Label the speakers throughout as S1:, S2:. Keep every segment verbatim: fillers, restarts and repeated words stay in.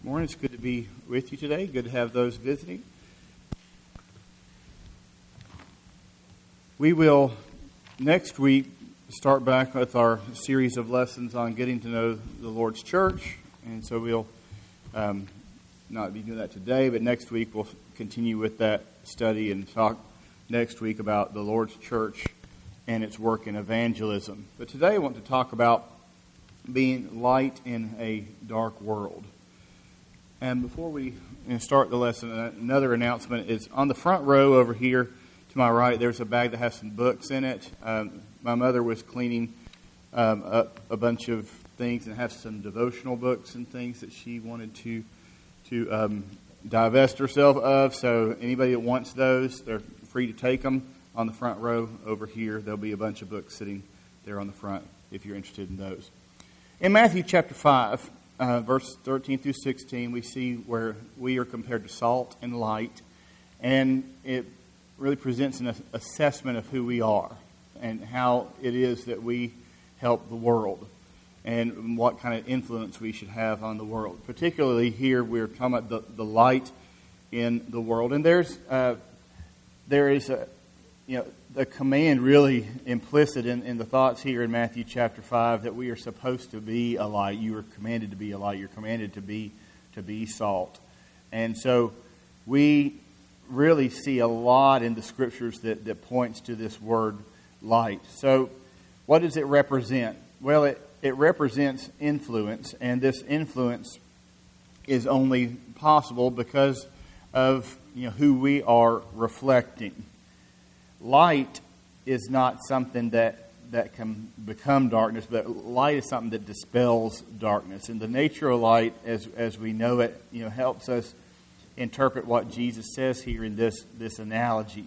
S1: Morning. It's good to be with you today. Good to have those visiting. We will next week start back with our series of lessons on getting to know the Lord's church, and so we'll um, not be doing that today, but next week we'll continue with that study and talk next week about the Lord's church and its work in evangelism. But today I want to talk about being light in a dark world. And before we start the lesson, another announcement is on the front row over here to my right, there's a bag that has some books in it. Um, my mother was cleaning um, up a bunch of things and has some devotional books and things that she wanted to to um, divest herself of. So anybody that wants those, they're free to take them. On the front row over here, there'll be a bunch of books sitting there on the front if you're interested in those. In Matthew chapter five, Uh, verse thirteen through sixteen, we see where we are compared to salt and light, and it really presents an assessment of who we are and how it is that we help the world and what kind of influence we should have on the world. Particularly here, we're talking about the, the light in the world, and there's uh, there is a you know the command really implicit in, in the thoughts here in Matthew chapter five that we are supposed to be a light. You are commanded to be a light. You're commanded to be to be salt. And so we really see a lot in the scriptures that, that points to this word light. So what does it represent? Well, it, it represents influence, and this influence is only possible because of you know who we are reflecting. Light is not something that, that can become darkness, but light is something that dispels darkness. And the nature of light, as as we know it, you know, helps us interpret what Jesus says here in this this analogy.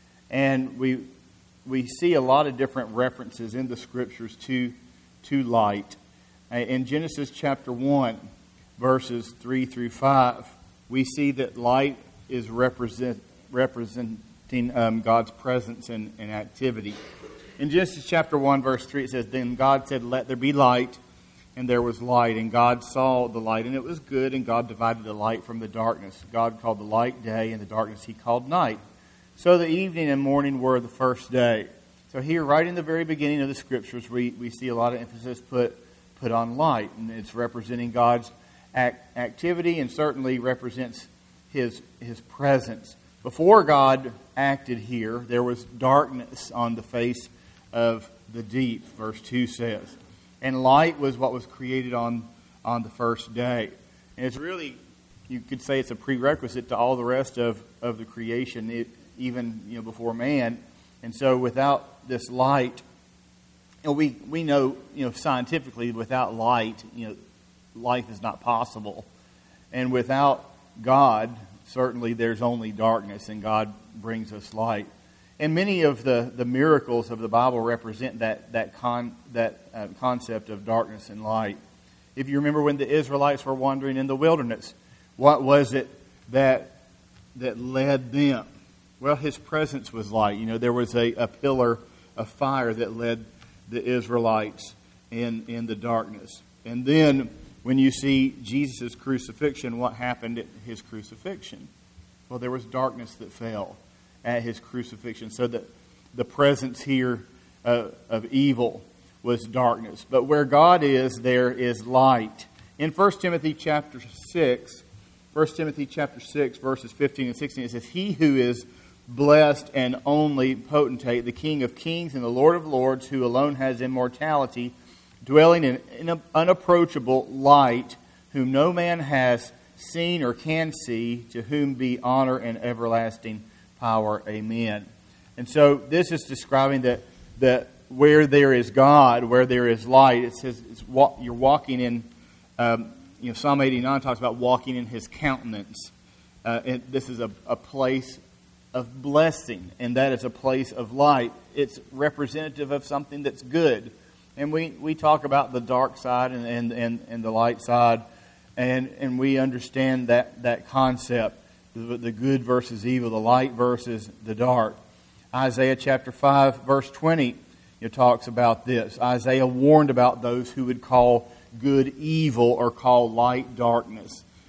S1: And we we see a lot of different references in the scriptures to to light. In Genesis chapter one, verses three through five, we see that light is represent represent. Um, God's presence and, and activity. In Genesis chapter one, verse three, it says, "Then God said, 'Let there be light,' and there was light. And God saw the light, and it was good, and God divided the light from the darkness. God called the light day, and the darkness he called night. So the evening and morning were the first day." So here, right in the very beginning of the Scriptures, we, we see a lot of emphasis put, put on light. And it's representing God's act, activity and certainly represents His His presence. Before God acted here, there was darkness on the face of the deep, verse two says. And light was what was created on, on the first day. And it's really, you could say it's a prerequisite to all the rest of, of the creation, it, even you know before man. And so without this light, you know, we, we know you know scientifically without light, you know, life is not possible. And without God, certainly there's only darkness, and God brings us light. And many of the, the miracles of the Bible represent that that con that uh, concept of darkness and light. If you remember when the Israelites were wandering in the wilderness, what was it that that led them? Well, His presence was light. You know, there was a, a pillar of fire that led the Israelites in, in the darkness. And then when you see Jesus' crucifixion, what happened at His crucifixion? Well, there was darkness that fell at His crucifixion. So that the presence here uh, of evil was darkness. But where God is, there is light. In First Timothy chapter six, First Timothy chapter six, verses fifteen and sixteen, it says, "He who is blessed and only potentate, the King of kings and the Lord of lords, who alone has immortality, dwelling in unapproachable light, whom no man has seen or can see, to whom be honor and everlasting power. Amen." And so this is describing that that where there is God, where there is light, it says it's walk, you're walking in. Um, you know, Psalm eighty-nine talks about walking in His countenance. Uh, and this is a, a place of blessing, and that is a place of light. It's representative of something that's good. And we, we talk about the dark side and, and, and, and the light side, and, and we understand that, that concept, the, the good versus evil, the light versus the dark. Isaiah chapter five, verse twenty, it talks about this. Isaiah warned about those who would call good evil or call light darkness.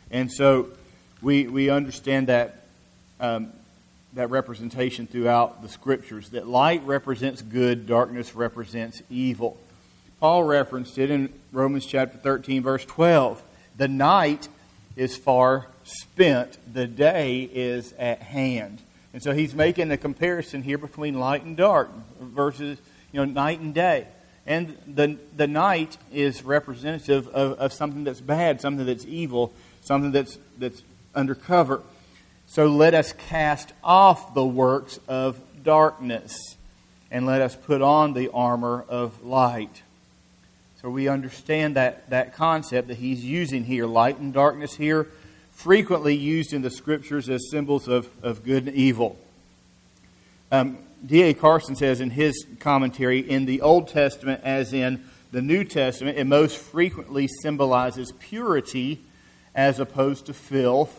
S1: And so we we understand that um, that representation throughout the Scriptures, that light represents good, darkness represents evil. Paul referenced it in Romans chapter thirteen, verse twelve. The night is far spent, the day is at hand. And so he's making a comparison here between light and dark versus, you know, night and day. And the the night is representative of, of something that's bad, something that's evil, something that's that's undercover. So let us cast off the works of darkness, and let us put on the armor of light. So we understand that, that concept that he's using here, light and darkness here, frequently used in the Scriptures as symbols of, of good and evil. Um, D A Carson says in his commentary, in the Old Testament as in the New Testament, it most frequently symbolizes purity as opposed to filth,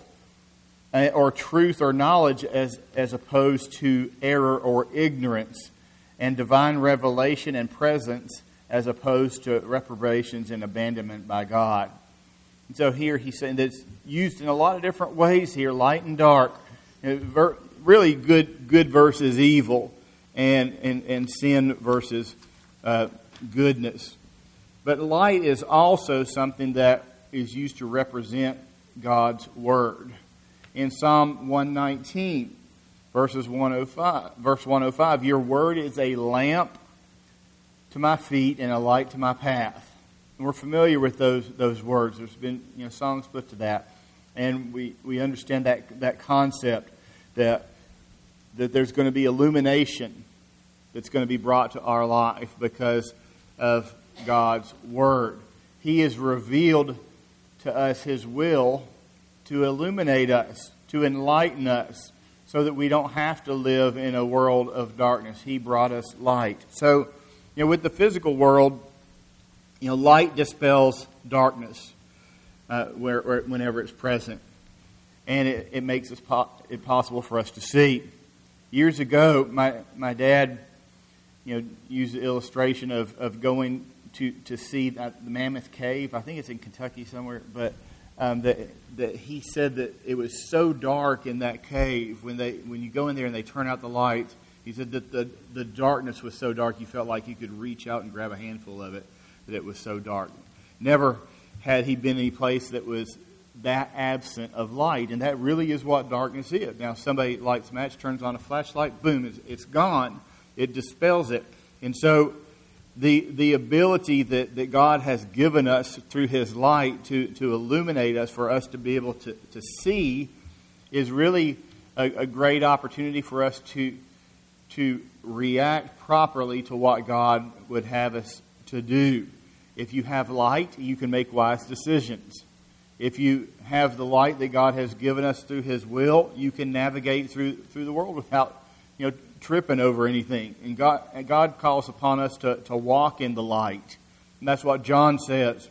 S1: or truth or knowledge as, as opposed to error or ignorance, and divine revelation and presence as opposed to reprobations and abandonment by God. And so here he's saying that it's used in a lot of different ways here, light and dark. You know, ver- really good good versus evil, and, and, and sin versus uh, goodness. But light is also something that is used to represent God's Word. In Psalm one nineteen, verses one oh five, verse one oh five, your Word is a lamp to my feet and a light to my path. And we're familiar with those those words. There's been, you know, songs put to that. And we, we understand that that concept that that there's going to be illumination that's going to be brought to our life because of God's Word. He has revealed to us His will to illuminate us, to enlighten us, so that we don't have to live in a world of darkness. He brought us light. So, you know, with the physical world, you know, light dispels darkness uh, where, where, whenever it's present. And it, it makes it, po- it possible for us to see. Years ago, my, my dad, you know, used the illustration of, of going to, to see the Mammoth Cave. I think it's in Kentucky somewhere, but um, that, that he said that it was so dark in that cave when they when you go in there and they turn out the lights. He said that the, the darkness was so dark you felt like you could reach out and grab a handful of it, that it was so dark. Never had he been any place that was that absent of light, and that really is what darkness is. Now, somebody lights a match, turns on a flashlight, boom, it's, it's gone. It dispels it. And so the the ability that, that God has given us through His light to, to illuminate us, for us to be able to, to see, is really a, a great opportunity for us to to react properly to what God would have us to do. If you have light, you can make wise decisions. If you have the light that God has given us through His will, you can navigate through through the world without, you know, tripping over anything. And God, and God calls upon us to, to walk in the light. And that's what John says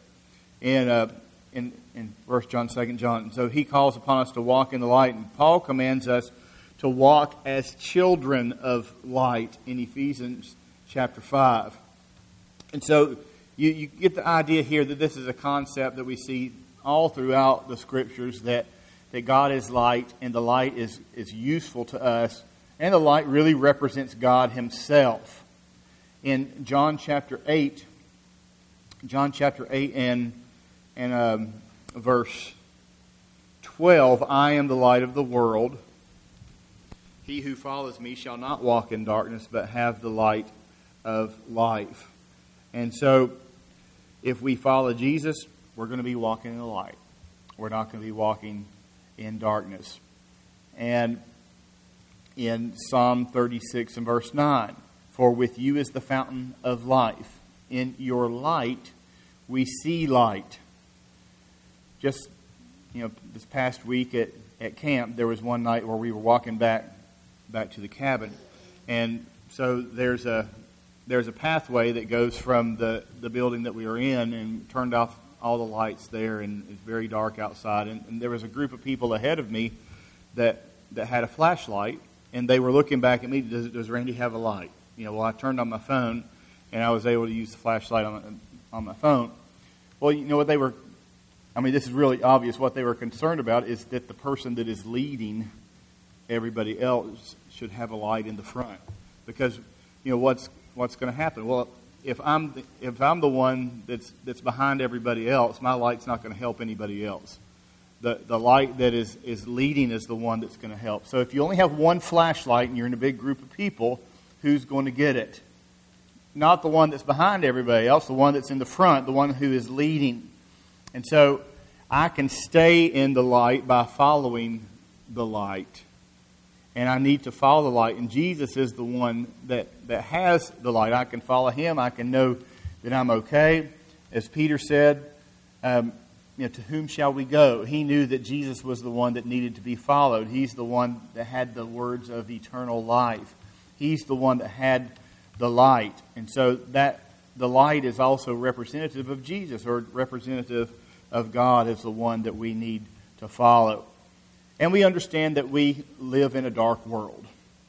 S1: in uh, in in First John, Second John. So he calls upon us to walk in the light, and Paul commands us to walk as children of light in Ephesians chapter five. And so you, you get the idea here that this is a concept that we see all throughout the Scriptures, that, that God is light, and the light is, is useful to us, and the light really represents God Himself. In John chapter eight, John chapter eight and, and um, verse twelve, I am the light of the world. He who follows me shall not walk in darkness, but have the light of life. And so, if we follow Jesus, we're going to be walking in the light. We're not going to be walking in darkness. And in Psalm thirty-six and verse nine, for with you is the fountain of life. In your light we see light. Just, you know, this past week at, at camp, there was one night where we were walking back back to the cabin. And so there's a there's a pathway that goes from the, the building that we were in, and turned off all the lights there, and it's very dark outside. And, and there was a group of people ahead of me that that had a flashlight, and they were looking back at me. Does, does Randy have a light? You know, well, I turned on my phone, and I was able to use the flashlight on on my phone. Well, you know what they were I mean, this is really obvious. What they were concerned about is that the person that is leading everybody else should have a light in the front. Because, you know, what's what's going to happen? Well, if I'm the, if I'm the one that's that's behind everybody else, my light's not going to help anybody else. The the light that is, is leading is the one that's going to help. So if you only have one flashlight and you're in a big group of people, who's going to get it? Not the one that's behind everybody else, the one that's in the front, the one who is leading. And so I can stay in the light by following the light. And I need to follow the light. And Jesus is the one that, that has the light. I can follow Him. I can know that I'm okay. As Peter said, um, you know, to whom shall we go? He knew that Jesus was the one that needed to be followed. He's the one that had the words of eternal life. He's the one that had the light. And so that the light is also representative of Jesus, or representative of God as the one that we need to follow. And we understand that we live in a dark world.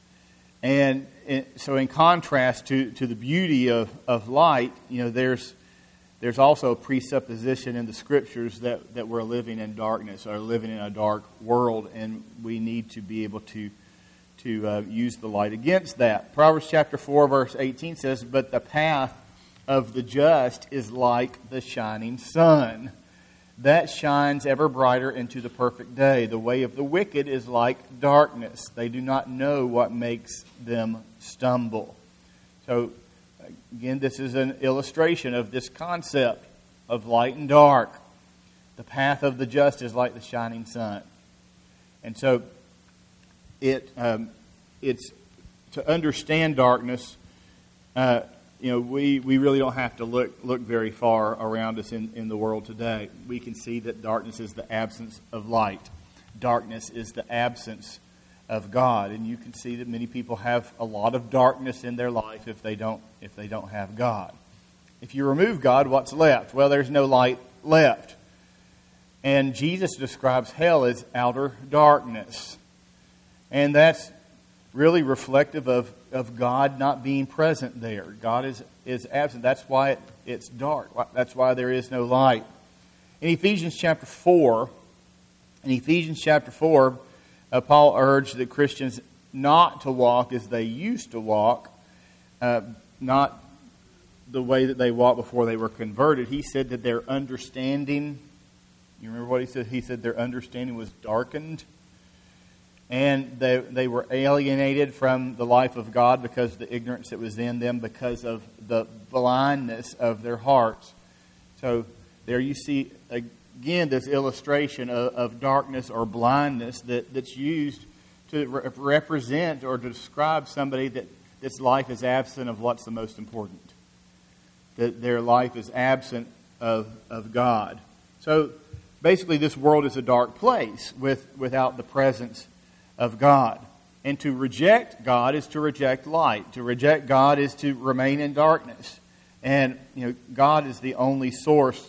S1: And so in contrast to, to the beauty of, of light, you know, there's there's also a presupposition in the Scriptures that, that we're living in darkness, or living in a dark world, and we need to be able to to uh, use the light against that. Proverbs chapter four, verse eighteen says, "But the path of the just is like the shining sun, that shines ever brighter into the perfect day. The way of the wicked is like darkness. They do not know what makes them stumble." So, again, this is an illustration of this concept of light and dark. The path of the just is like the shining sun. And so, it um, it's to understand darkness. Uh, You know, we, we really don't have to look look very far around us in, in the world today. We can see that darkness is the absence of light. Darkness is the absence of God. And you can see that many people have a lot of darkness in their life if they don't if they don't have God. If you remove God, what's left? Well, there's no light left. And Jesus describes hell as outer darkness. And that's really reflective of, of God not being present there. God is, is absent. That's why it, it's dark. That's why there is no light. In Ephesians chapter four, in Ephesians chapter four, uh, Paul urged the Christians not to walk as they used to walk, uh, not the way that they walked before they were converted. He said that their understanding, you remember what he said? He said their understanding was darkened. And they they were alienated from the life of God because of the ignorance that was in them, because of the blindness of their hearts. So there you see, again, this illustration of, of darkness or blindness that, that's used to re- represent or to describe somebody that this life is absent of what's the most important. That their life is absent of, of God. So basically this world is a dark place with without the presence of God. And to reject God is to reject light. To reject God is to remain in darkness. And you know, God is the only source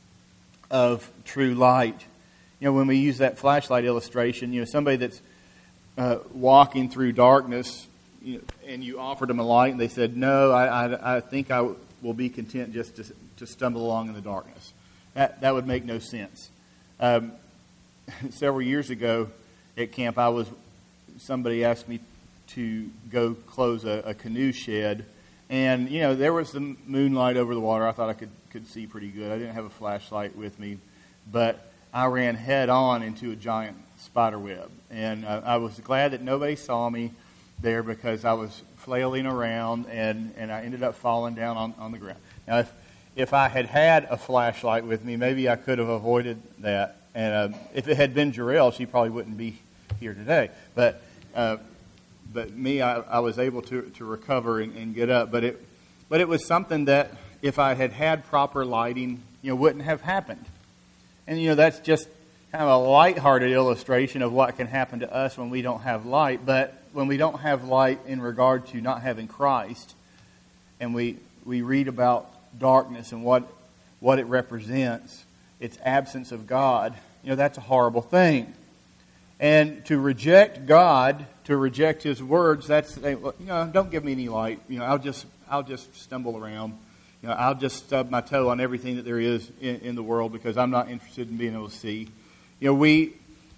S1: of true light. You know, when we use that flashlight illustration, you know, somebody that's uh, walking through darkness, you know, and you offered them a light, and they said, "No, I, I, I think I will be content just to, to stumble along in the darkness." That that would make no sense. Um, several years ago at camp, I was somebody asked me to go close a, a canoe shed, and you know there was the moonlight over the water. I thought I could could see pretty good. I didn't have a flashlight with me, but I ran head on into a giant spider web, and uh, I was glad that nobody saw me there because I was flailing around, and, and I ended up falling down on, on the ground. Now, if if I had had a flashlight with me, maybe I could have avoided that. And uh, if it had been Jarrell, she probably wouldn't be here today. But uh, but me, I, I was able to, to recover and, and get up. But it but it was something that if I had had proper lighting, you know, wouldn't have happened. And you know, that's just kind of a lighthearted illustration of what can happen to us when we don't have light. But when we don't have light in regard to not having Christ, and we we read about darkness and what what it represents, its absence of God, you know, that's a horrible thing. And to reject God, to reject His words, that's, you know, don't give me any light. You know, I'll just I'll just stumble around You know, I'll just stub my toe on everything that there is in, in the world because I'm not interested in being able to see. You know, we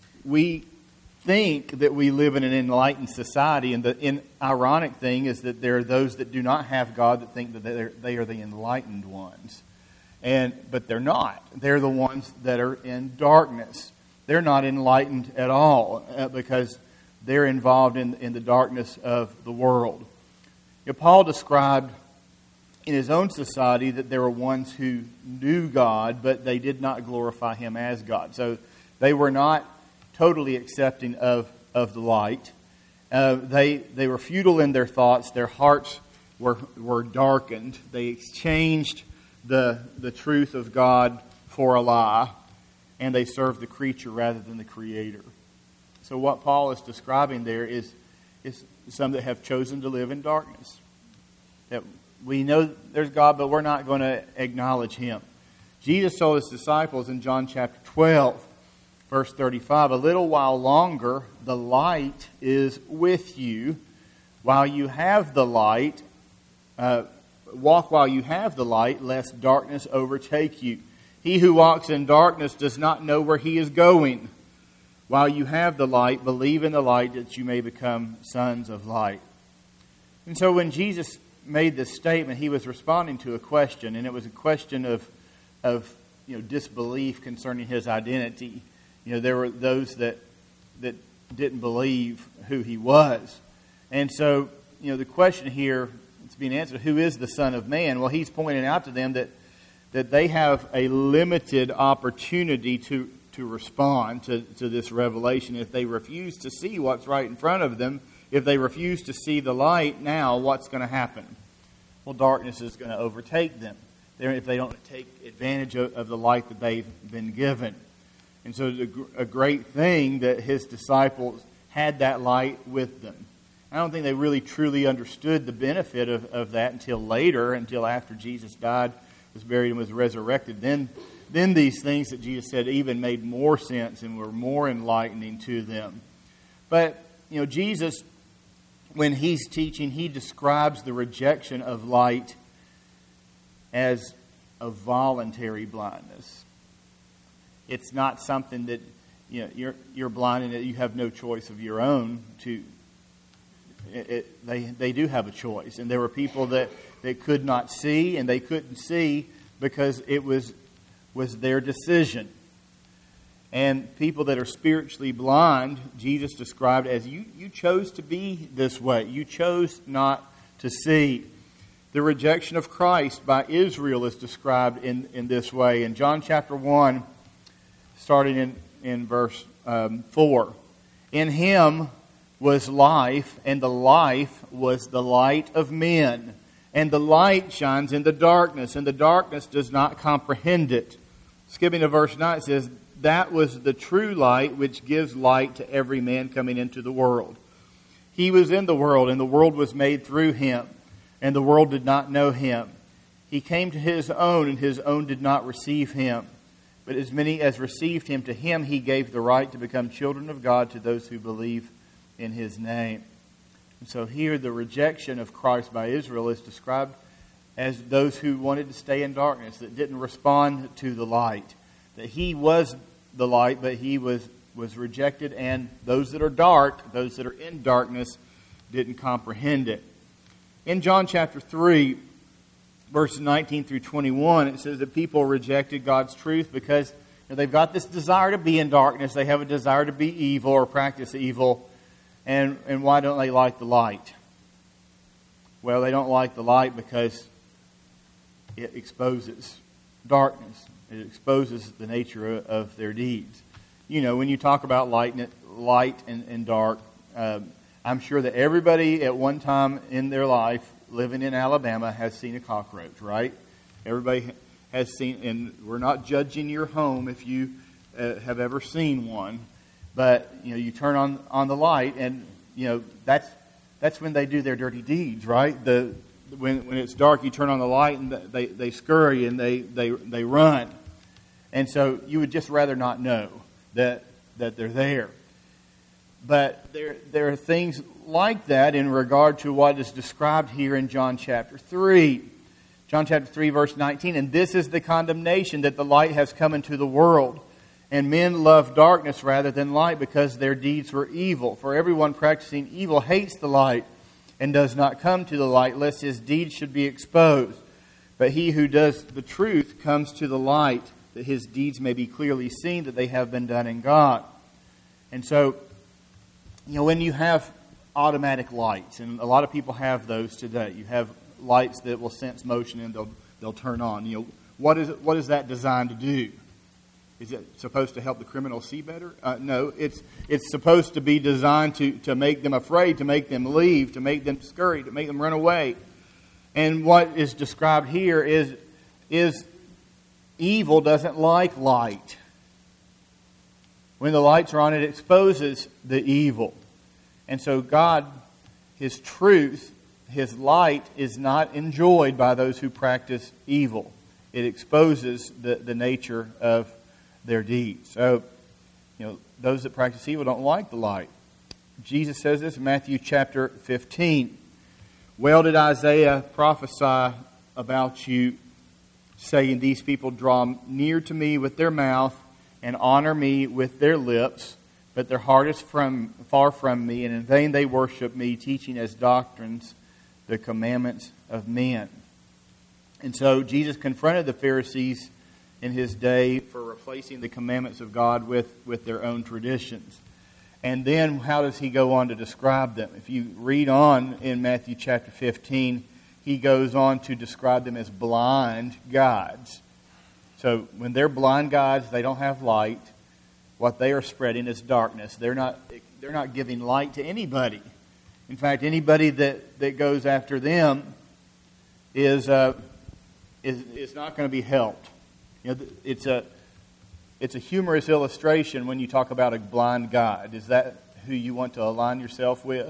S1: we think that we live in an enlightened society, and the in, ironic thing is that there are those that do not have God that think that they're, they are the enlightened ones. And but they're not. They're the ones that are in darkness. They're not enlightened at all uh, because they're involved in, in the darkness of the world. You know, Paul described in his own society that there were ones who knew God, but they did not glorify Him as God. So they were not totally accepting of, of the light. Uh, they they were futile in their thoughts. Their hearts were were darkened. They exchanged the the truth of God for a lie, and they served the creature rather than the Creator. So what Paul is describing there is is some that have chosen to live in darkness. That we know there's God, but we're not going to acknowledge Him. Jesus told His disciples in John chapter twelve, verse thirty-five, "A little while longer, the light is with you. While you have the light, uh, walk while you have the light, lest darkness overtake you. He who walks in darkness does not know where he is going. While you have the light, believe in the light that you may become sons of light." And so when Jesus made this statement, He was responding to a question, and it was a question of, of you know, disbelief concerning His identity. You know, there were those that that didn't believe who He was. And so, you know, the question here that's being answered, who is the Son of Man? Well, He's pointing out to them that that they have a limited opportunity to, to respond to, to this revelation. If they refuse to see what's right in front of them, if they refuse to see the light, now what's going to happen? Well, darkness is going to overtake them if they don't take advantage of, of the light that they've been given. And so it's a great thing that His disciples had that light with them. I don't think they really truly understood the benefit of, of that until later, until after Jesus died, was buried, and was resurrected. Then, then these things that Jesus said even made more sense and were more enlightening to them. But, you know, Jesus, when He's teaching, He describes the rejection of light as a voluntary blindness. It's not something that, you know, you're you're blind and that you have no choice of your own to. It, it, they they do have a choice, and there were people that, that could not see, and they couldn't see because it was was their decision. And people that are spiritually blind, Jesus described as you you chose to be this way. You chose not to see. The rejection of Christ by Israel is described in, in this way. In John chapter one, starting in, in verse um, four. "In Him was life, and the life was the light of men. And the light shines in the darkness, and the darkness does not comprehend it." Skipping to verse nine, it says, "That was the true light which gives light to every man coming into the world. He was in the world, and the world was made through Him, and the world did not know Him. He came to His own, and His own did not receive Him. But as many as received Him, to Him He gave the right to become children of God, to those who believe in His name." And so here the rejection of Christ by Israel is described as those who wanted to stay in darkness, that didn't respond to the light. That He was the light, but He was, was rejected, and those that are dark, those that are in darkness, didn't comprehend it. In John chapter three, verses nineteen through twenty-one, it says that people rejected God's truth because, you know, they've got this desire to be in darkness. They have a desire to be evil or practice evil. And, and why don't they like the light? Well, they don't like the light because it exposes darkness. It exposes the nature of, of their deeds. You know, when you talk about light, light and, and dark, um, I'm sure that everybody at one time in their life living in Alabama has seen a cockroach, right? Everybody has seen, and we're not judging your home if you uh, have ever seen one. But, you know, you turn on, on the light, and, you know, that's that's when they do their dirty deeds, right? The when when it's dark, you turn on the light, and they, they scurry and they, they, they run. And so you would just rather not know that that they're there. But there there are things like that in regard to what is described here in John chapter three. John chapter three, verse nineteen, and this is the condemnation, that the light has come into the world, and men love darkness rather than light, because their deeds were evil. For everyone practicing evil hates the light, and does not come to the light, lest his deeds should be exposed. But he who does the truth comes to the light, that his deeds may be clearly seen, that they have been done in God. And so, you know, when you have automatic lights, and a lot of people have those today, you have lights that will sense motion and they'll they'll turn on. You know, what is it, what is that designed to do? Is it supposed to help the criminal see better? Uh, no, it's it's supposed to be designed to, to make them afraid, to make them leave, to make them scurry, to make them run away. And what is described here is is evil doesn't like light. When the lights are on, it exposes the evil. And so God, His truth, His light is not enjoyed by those who practice evil. It exposes the, the nature of their deeds. So, you know, those that practice evil don't like the light. Jesus says this in Matthew chapter fifteen. Well did Isaiah prophesy about you, saying, these people draw near to me with their mouth and honor me with their lips, but their heart is from far from me, and in vain they worship me, teaching as doctrines the commandments of men. And so Jesus confronted the Pharisees in His day for replacing the commandments of God with, with their own traditions. And then how does He go on to describe them? If you read on in Matthew chapter fifteen, He goes on to describe them as blind guides. So when they're blind guides, they don't have light. What they are spreading is darkness. They're not, they're not giving light to anybody. In fact, anybody that, that goes after them is, uh, is, is not going to be helped. You know, it's a it's a humorous illustration when you talk about a blind guide. Is that who you want to align yourself with?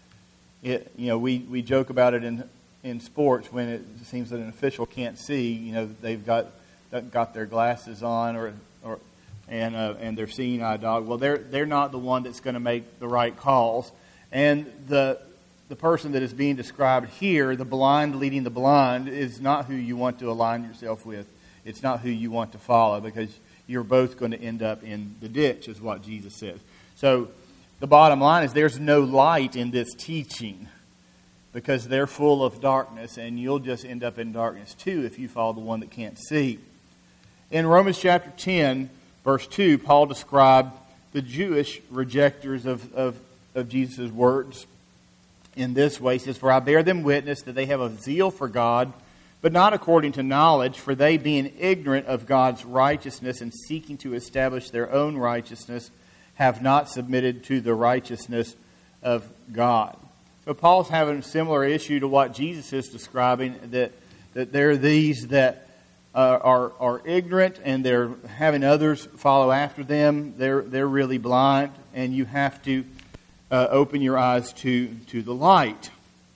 S1: It, you know, we, we joke about it in in sports when it seems that an official can't see. You know, they've got got their glasses on, or or and uh, and they're seeing eye dog. Well, they're they're not the one that's going to make the right calls. And the the person that is being described here, the blind leading the blind, is not who you want to align yourself with. It's not who you want to follow, because you're both going to end up in the ditch, is what Jesus says. So the bottom line is there's no light in this teaching, because they're full of darkness, and you'll just end up in darkness too if you follow the one that can't see. In Romans chapter ten, verse two, Paul described the Jewish rejectors of, of, of Jesus' words in this way. He says, for I bear them witness that they have a zeal for God, but not according to knowledge, for they, being ignorant of God's righteousness and seeking to establish their own righteousness, have not submitted to the righteousness of God. So Paul's having a similar issue to what Jesus is describing, that, that there are these that uh, are, are ignorant, and they're having others follow after them. They're, they're really blind, and you have to uh, open your eyes to, to the light.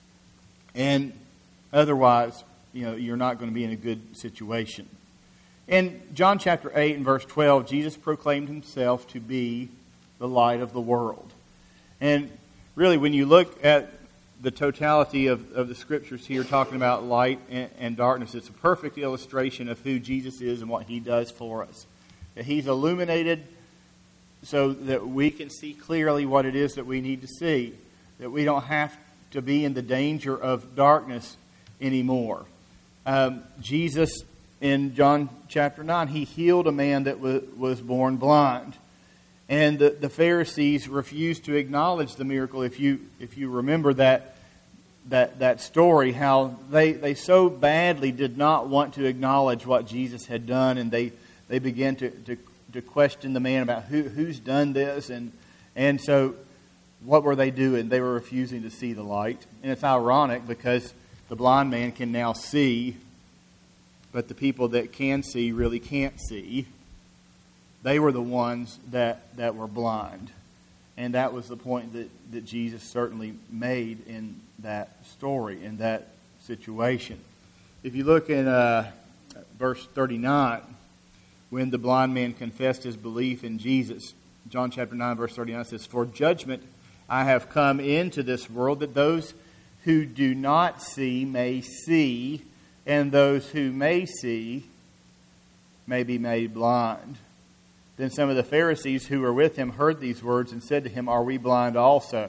S1: And otherwise, you know, you're not going to be in a good situation. In John chapter eight and verse twelve, Jesus proclaimed Himself to be the light of the world. And really, when you look at the totality of, of the Scriptures here talking about light and, and darkness, it's a perfect illustration of who Jesus is and what He does for us. That He's illuminated so that we can see clearly what it is that we need to see. That we don't have to be in the danger of darkness anymore. Um, Jesus, in John chapter nine, He healed a man that was, was born blind. And the, the Pharisees refused to acknowledge the miracle. If you if you remember that that that story, how they, they so badly did not want to acknowledge what Jesus had done, and they, they began to, to, to question the man about who who's done this, and and so what were they doing? They were refusing to see the light. And it's ironic, because the blind man can now see, but the people that can see really can't see. They were the ones that, that were blind. And that was the point that, that Jesus certainly made in that story, in that situation. If you look in uh, verse thirty-nine, when the blind man confessed his belief in Jesus, John chapter nine, verse thirty-nine says, for judgment I have come into this world, that those who do not see may see, and those who may see may be made blind. Then some of the Pharisees who were with him heard these words and said to him, Are we blind also?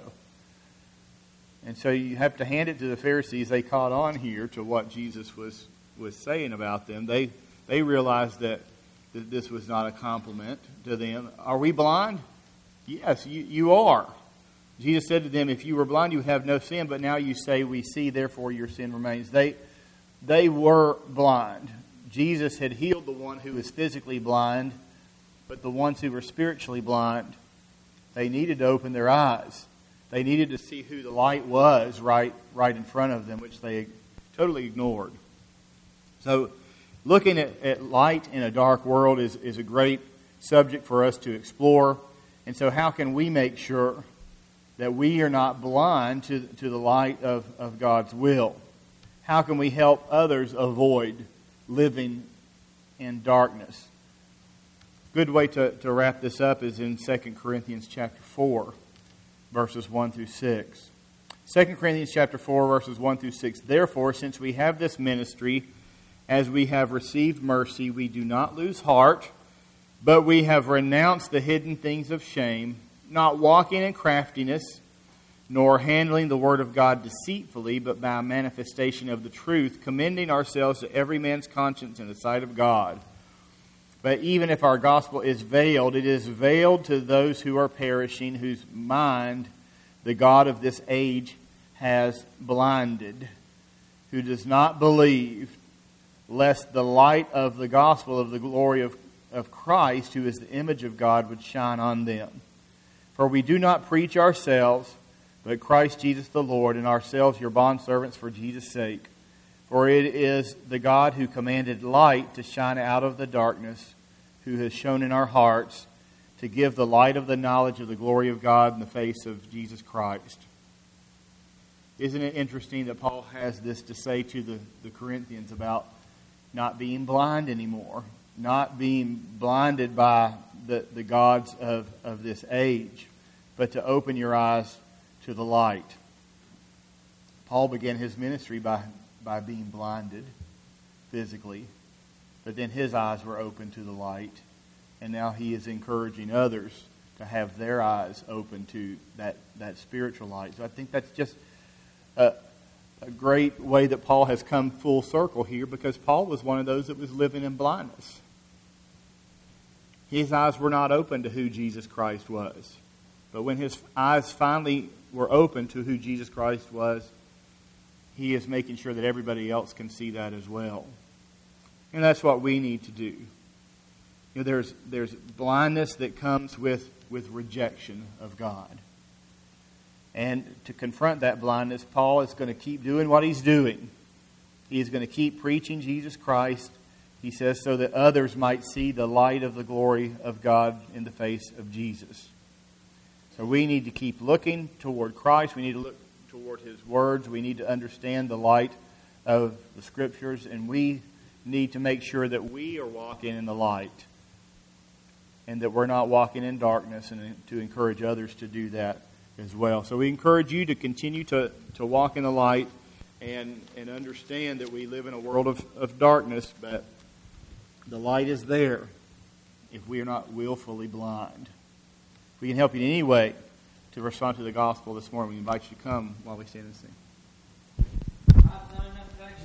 S1: And so you have to hand it to the Pharisees. They caught on here to what Jesus was, was saying about them. They, they realized that, that this was not a compliment to them. Are we blind? Yes, you, you are. Jesus said to them, If you were blind, you would have no sin, but now you say, We see, therefore your sin remains. They, they were blind. Jesus had healed the one who was physically blind, but the ones who were spiritually blind, they needed to open their eyes. They needed to see who the light was right, right in front of them, which they totally ignored. So looking at, at light in a dark world is, is a great subject for us to explore. And so how can we make sure that we are not blind to, to the light of, of God's will? How can we help others avoid living in darkness? Good way to, to wrap this up is in Second Corinthians chapter four, verses one through six. Second Corinthians chapter four, verses one through six. Therefore, since we have this ministry, as we have received mercy, we do not lose heart, but we have renounced the hidden things of shame, not walking in craftiness, nor handling the word of God deceitfully, but by a manifestation of the truth, commending ourselves to every man's conscience in the sight of God. But even if our gospel is veiled, it is veiled to those who are perishing, whose mind the God of this age has blinded, who does not believe, lest the light of the gospel of the glory of, of Christ, who is the image of God, would shine on them. For we do not preach ourselves, but Christ Jesus the Lord, and ourselves your bondservants for Jesus' sake. For it is the God who commanded light to shine out of the darkness, who has shone in our hearts to give the light of the knowledge of the glory of God in the face of Jesus Christ. Isn't it interesting that Paul has this to say to the, the Corinthians about not being blind anymore, not being blinded by the, the gods of, of this age, but to open your eyes to the light. Paul began his ministry by by being blinded physically, but then his eyes were open to the light, and now he is encouraging others to have their eyes open to that, that spiritual light. So I think that's just a, a great way that Paul has come full circle here, because Paul was one of those that was living in blindness. His eyes were not open to who Jesus Christ was. But when his eyes finally were open to who Jesus Christ was, he is making sure that everybody else can see that as well. And that's what we need to do. You know, there's there's blindness that comes with, with rejection of God. And to confront that blindness, Paul is going to keep doing what he's doing. He is going to keep preaching Jesus Christ, he says, so that others might see the light of the glory of God in the face of Jesus. So we need to keep looking toward Christ. We need to look toward His words. We need to understand the light of the Scriptures, and we need to make sure that we are walking in the light and that we're not walking in darkness, and to encourage others to do that as well. So we encourage you to continue to, to walk in the light and, and understand that we live in a world of, of darkness, but the light is there if we are not willfully blind. If we can help you in any way to respond to the gospel this morning, we invite you to come while we stand and sing.